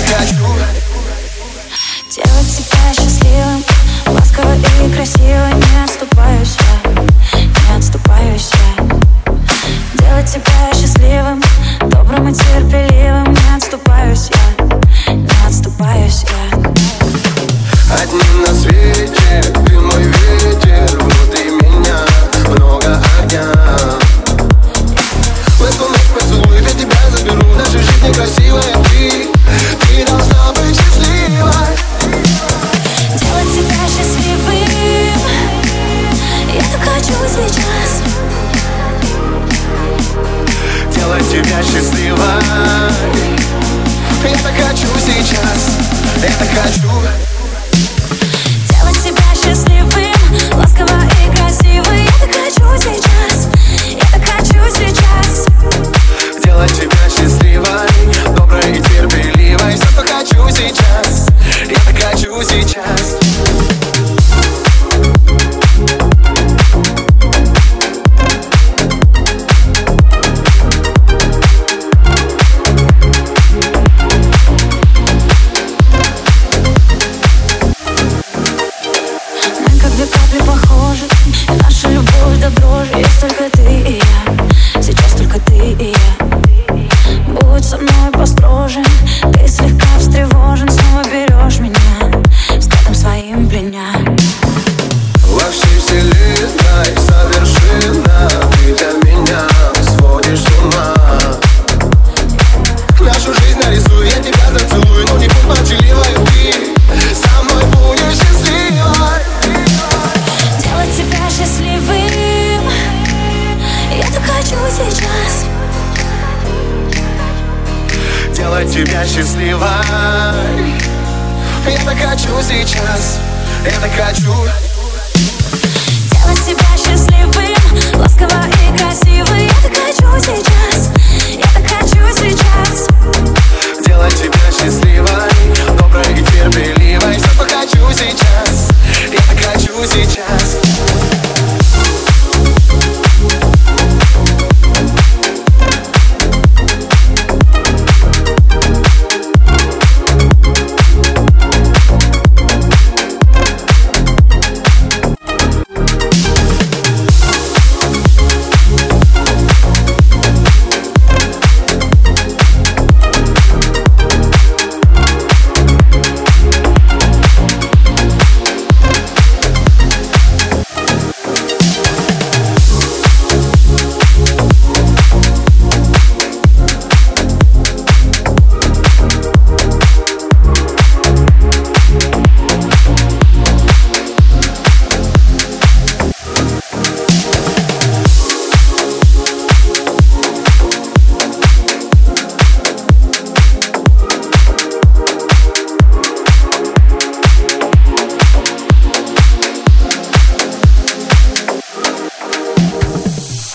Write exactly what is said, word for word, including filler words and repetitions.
хочу делать тебя счастливым, ласково и красиво. Не отступаюсь я, не отступаюсь я. Делать тебя счастливым, добрым и терпеливым. Не отступаюсь я, не отступаюсь я. Одним на свете, ты мой ветер, внутри меня много огня. В эту ночь поцелуй, я тебя заберу. В нашей жизни красивая ты, ты должна быть счастливой. Делать тебя счастливым, я так хочу сейчас. Делать тебя счастливой, я так хочу сейчас, я так хочу. Делать тебя счастливым, ласково и красиво. Я так хочу сейчас, я так хочу сейчас. Делать тебя счастливой, доброй и терпеливой. Все, что хочу сейчас, я так хочу сейчас. Две капли похожи, и наша любовь до дрожи. Есть только ты и я, сейчас только ты и я. Будь со мной построже, ты слегка встревожен. Снова берешь меня, взглядом своим пленя. Во всей вселенной совершенно ты для меня сводишь с ума. Нашу жизнь нарисую, я тебя зацелую. Но не будь молчаливой, ты со мной будешь счастливой. Делать тебя счастливым, я так хочу сейчас. Делать тебя счастливой, я так хочу сейчас, я так хочу. Делать тебя счастливым, ласково и красиво. Я так хочу сейчас, я так хочу